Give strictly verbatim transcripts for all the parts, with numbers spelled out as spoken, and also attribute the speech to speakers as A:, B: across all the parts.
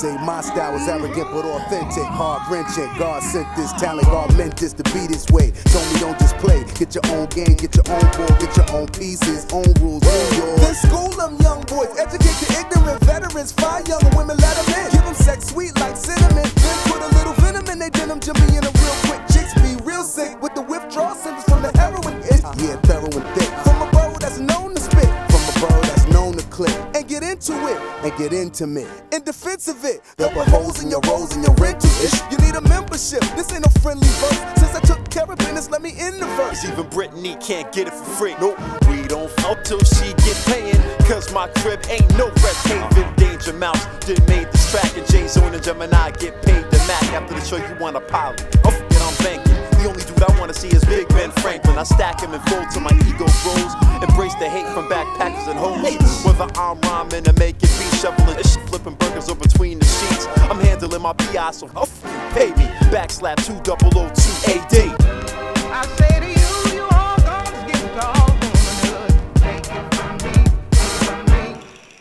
A: say my style is arrogant but authentic, hard-wrenching. God sent this talent, God meant this to be this way. Told me don't just play, get your own game, get your own ball, get your own pieces, own rules, own yours. Then school them young boys, educate the ignorant veterans, fire young women, let them in. Give them sex sweet like cinnamon, then put a little venom in they denim, Jimmy in a real quick. Chicks be real sick with the withdrawal symptoms from the heroin itch. Yeah, thorough and thick, from a borough that's known to spit, from a borough that's known to click, and get into it, and get intimate. In defense of it, they'll put holes in your rolls and your rentals. You need a membership, this ain't no friendly verse. Since I took care of business, let me in the verse.
B: Even Brittany can't get it for free. Nope, we don't fuck till she get paying. Cause my crib ain't no rest haven. Danger Mouse did made this track, and J-Zone and Gemini get paid the Mac. After the show you want a pilot, oh forget I'm banking. The only dude I wanna see is Big Ben Franklin. I stack him and fold till my ego grows. Embrace the hate from backpackers and homies. Whether I'm rhyming or making beats, shoveling this shit, flipping burgers or between the sheets. I'm handling my P I, so oh, pay me. Backslap two double O two A D.
C: I say to you, you all gonna get called womanhood. Take it from me, from me.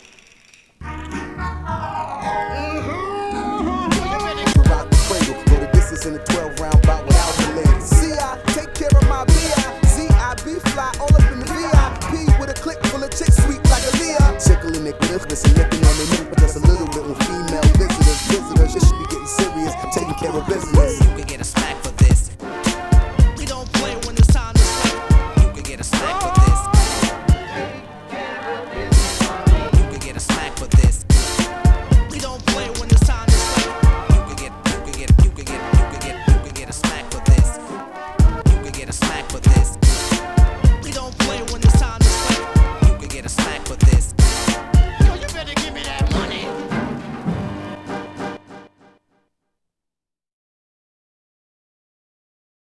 A: Throughout the cradle, go the distance in a twelve round bout without the ladies. See, I take care of my B I Z I B fly all up in the V I P with a click full of chicks sweet like a Leah. Tickling it with us, listen, licking on their neck, but just a little bit.